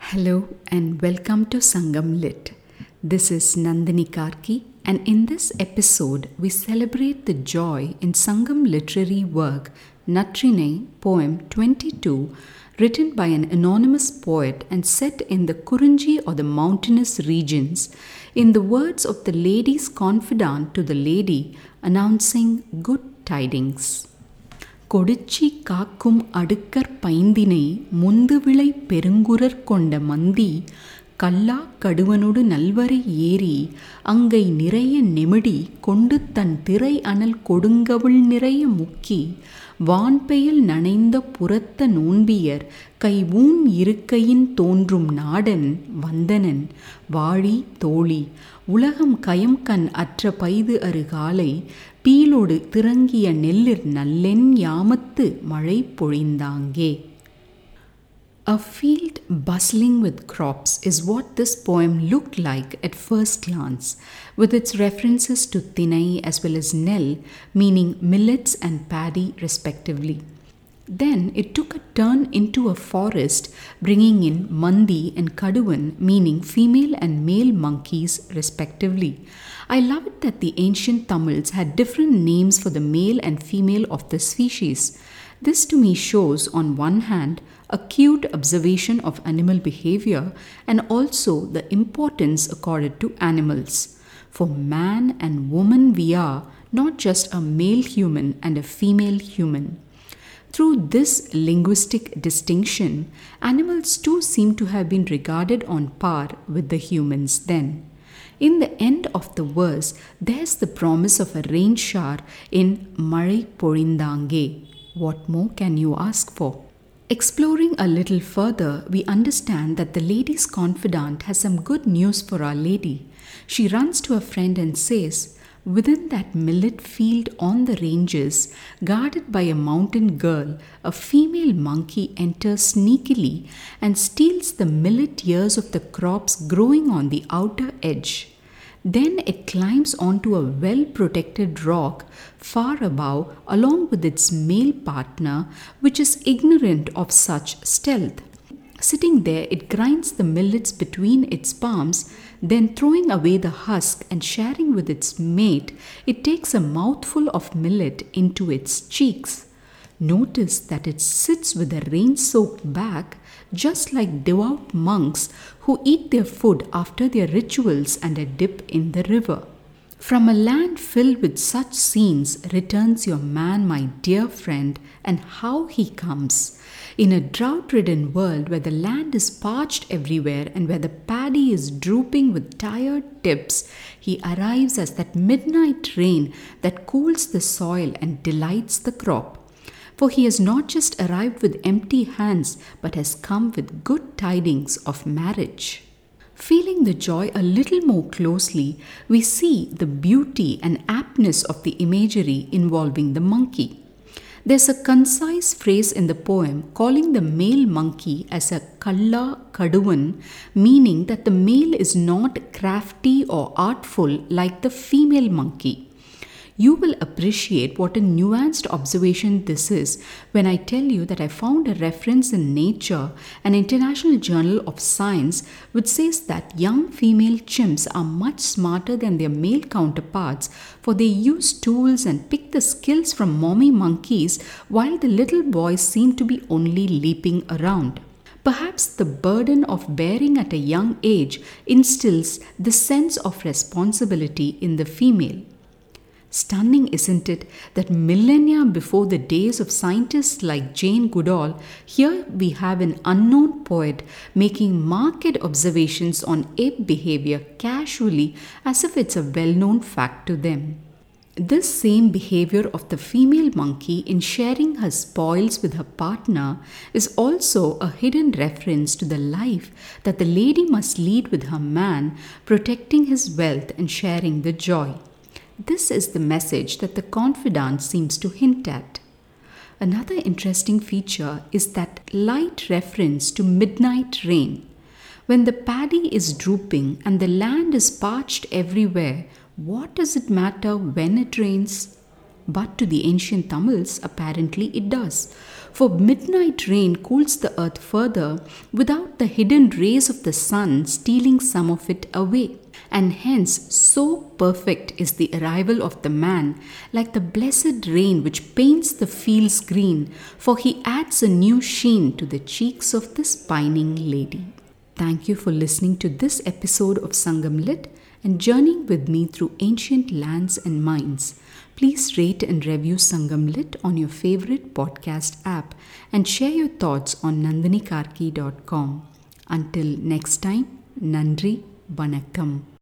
Hello and welcome to Sangam Lit. This is Nandini Karki, and in this episode we celebrate the joy in Sangam literary work Natrinai, poem 22, written by an anonymous poet and set in the Kurunji or the mountainous regions, in the words of the lady's confidant to the lady announcing good tidings. கொடுச்சி காக்கும் அடுக்கற் பைந்தினை முந்துவிளை பெருங்குரற் கொண்ட மந்தி கல்லா கடுவனொடு நல்வரை ஏறி அங்கை நிறைய நெமிடி கொண்டு தன் திரை அனல் கொடுங்கவிழ் நிறைய முக்கி வான்பெயல் நனைந்த புறத்த நோன்பியர் கைவூன் இருக்கையின் தோன்றும் நாடன் வந்தனன் வாழி தோழி உலகம் கயம்கண் அற்ற பைது அருகாலை பீலோடு திறங்கிய நெல்லிற் நல்லென் யாமத்து மழை பொழிந்தாங்கே. A field bustling with crops is what this poem looked like at first glance, with its references to Tinai as well as Nel, meaning millets and paddy respectively. Then it took a turn into a forest, bringing in Mandi and Kaduvan, meaning female and male monkeys respectively. I love it that the ancient Tamils had different names for the male and female of the species. This to me shows, on one hand, acute observation of animal behavior and also the importance accorded to animals. For man and woman we are not just a male human and a female human. Through this linguistic distinction, animals too seem to have been regarded on par with the humans then. In the end of the verse, there's the promise of a rain shower in Mazhai Polizhundange. What more can you ask for? Exploring a little further, we understand that the lady's confidant has some good news for Our Lady. She runs to a friend and says, within that millet field on the ranges, guarded by a mountain girl, a female monkey enters sneakily and steals the millet ears of the crops growing on the outer edge. Then it climbs onto a well-protected rock far above along with its male partner, which is ignorant of such stealth. Sitting there, it grinds the millets between its palms, then throwing away the husk and sharing with its mate, it takes a mouthful of millet into its cheeks. Notice that it sits with a rain-soaked back, just like devout monks who eat their food after their rituals and a dip in the river. From a land filled with such scenes returns your man, my dear friend, and how he comes. In a drought-ridden world where the land is parched everywhere and where the paddy is drooping with tired tips, he arrives as that midnight rain that cools the soil and delights the crop. For he has not just arrived with empty hands, but has come with good tidings of marriage. Feeling the joy a little more closely, we see the beauty and aptness of the imagery involving the monkey. There's a concise phrase in the poem calling the male monkey as a kalla kaduvan, meaning that the male is not crafty or artful like the female monkey. You will appreciate what a nuanced observation this is when I tell you that I found a reference in Nature, an international journal of science, which says that young female chimps are much smarter than their male counterparts, for they use tools and pick the skills from mommy monkeys while the little boys seem to be only leaping around. Perhaps the burden of bearing at a young age instills the sense of responsibility in the female. Stunning, isn't it, that millennia before the days of scientists like Jane Goodall, here we have an unknown poet making marked observations on ape behavior casually as if it's a well-known fact to them. This same behavior of the female monkey in sharing her spoils with her partner is also a hidden reference to the life that the lady must lead with her man, protecting his wealth and sharing the joy. This is the message that the confidant seems to hint at. Another interesting feature is that light reference to midnight rain. When the paddy is drooping and the land is parched everywhere, what does it matter when it rains? But to the ancient Tamils, apparently it does. For midnight rain cools the earth further without the hidden rays of the sun stealing some of it away. And hence, so perfect is the arrival of the man, like the blessed rain which paints the fields green, for he adds a new sheen to the cheeks of this pining lady. Thank you for listening to this episode of Sangam Lit and journeying with me through ancient lands and minds. Please rate and review Sangam Lit on your favorite podcast app and share your thoughts on nandinikarki.com. Until next time, Nandri Vanakkam.